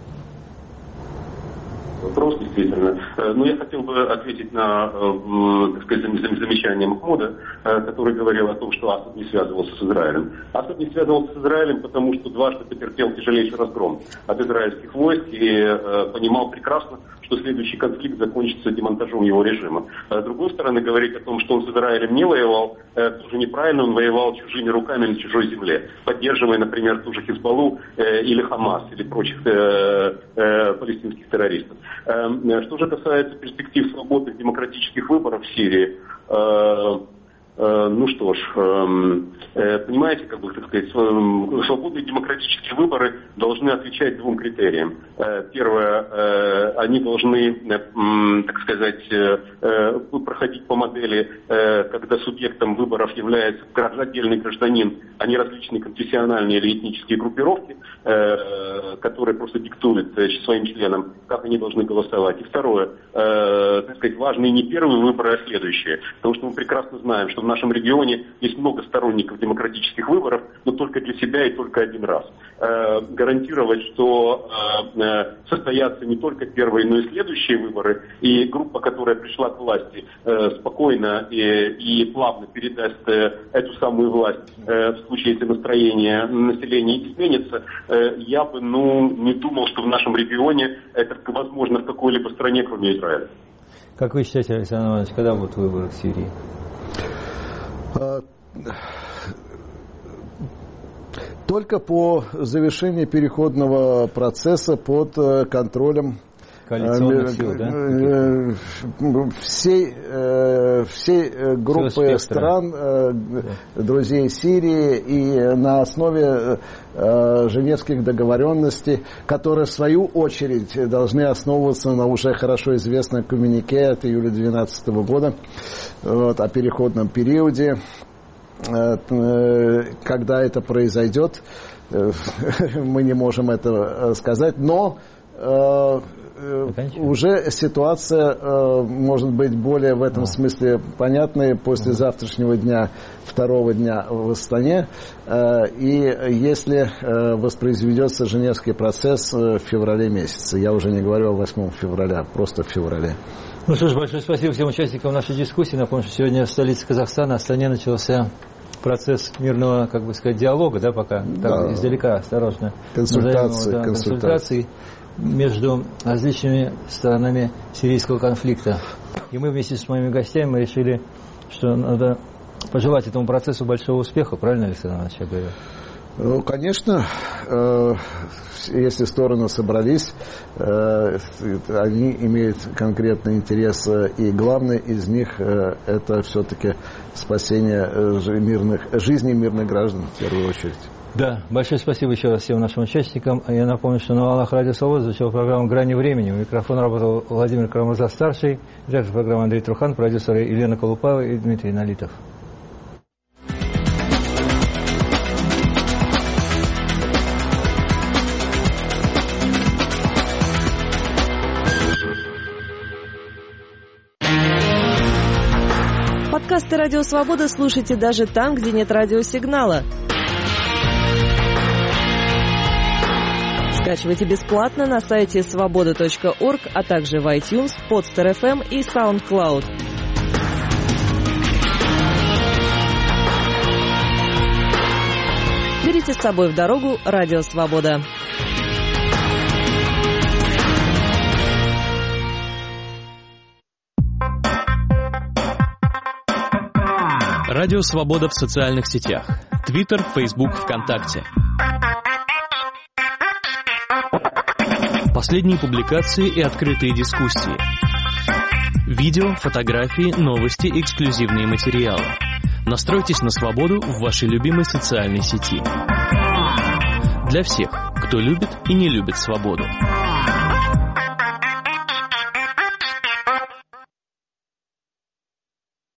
S5: Вопрос действительно. Но я хотел бы ответить на, так сказать, замечание Махмуда, который говорил о том, что Асад не связывался с Израилем. Асад не связывался с Израилем, потому что дважды потерпел тяжелейший разгром от израильских войск и понимал прекрасно, что следующий конфликт закончится демонтажом его режима. С другой стороны, говорить о том, что он с Израилем не воевал, тоже неправильно. Он воевал чужими руками на чужой земле, поддерживая, например, ту же Хизбаллу или Хамас, или прочих э, э, палестинских террористов. Э, что же касается перспектив свободных демократических выборов в Сирии, э, э, ну что ж, э, понимаете, как бы, так сказать, свободные демократические выборы должны отвечать двум критериям. Э, первое, э, они должны, э, так сказать, э, проходить по модели, э, когда субъектом выборов является отдельный гражданин, а не различные конфессиональные или этнические группировки, э, которые просто диктуют э, своим членам, как они должны голосовать. И второе, э, так сказать, важные не первые выборы, а следующие. Потому что мы прекрасно знаем, что в нашем регионе есть много сторонников демократических выборов, но только для себя и только один раз. Э, гарантировать, что э, состоятся не только первые, но и следующие выборы, и группа, которая пришла к власти, э, спокойно и, и плавно передаст э, эту самую власть э, в случае, если настроение населения изменится, э, я бы ну, не думал, что в нашем регионе это возможно в какой-либо стране, кроме Израиля.
S2: Как вы считаете, Александр Иванович, когда будут выборы в Сирии?
S3: Только по завершении переходного процесса под контролем
S2: коалиционных сил, да?
S3: всей, всей группы стран, да, друзей Сирии, и на основе Женевских договоренностей, которые в свою очередь должны основываться на уже хорошо известном коммюнике от июля две тысячи двенадцатого года, вот, о переходном периоде. Когда это произойдет, мы не можем это сказать, но уже ситуация может быть более в этом смысле понятной после завтрашнего дня, второго дня в Астане, и если воспроизведется Женевский процесс в феврале месяце. Я уже не говорю о восьмом февраля, просто в феврале.
S2: Ну что ж, большое спасибо всем участникам нашей дискуссии. Напомню, что сегодня в столице Казахстана, в Астане, начался процесс мирного, как бы сказать, диалога, да, пока, да. Так, издалека, осторожно.
S3: Консультации,
S2: да,
S3: консультации.
S2: консультации между различными сторонами сирийского конфликта. И мы вместе с моими гостями мы решили, что надо пожелать этому процессу большого успеха, правильно, Александр Иванович, я говорю?
S3: Ну, конечно, если стороны собрались, они имеют конкретный интерес, и главный из них это все-таки спасение мирных, жизни мирных граждан в первую очередь.
S2: Да, большое спасибо еще раз всем нашим участникам. Я напомню, что на волнах Радио Свобода звучала программа «Грани времени». У микрофона работал Владимир Карамурза-старший, также программа Андрей Трухан, продюсеры Елена Колупава и Дмитрий Налитов.
S6: Подкасты «Радио Свобода» слушайте даже там, где нет радиосигнала. Скачивайте бесплатно на сайте свобода точка орг, а также в iTunes, Podster эф эм и SoundCloud. Берите с собой в дорогу «Радио Свобода».
S7: Радио Свобода в социальных сетях. Твиттер, Фейсбук, ВКонтакте. Последние публикации и открытые дискуссии. Видео, фотографии, новости, эксклюзивные материалы. Настройтесь на свободу в вашей любимой социальной сети. Для всех, кто любит и не любит свободу.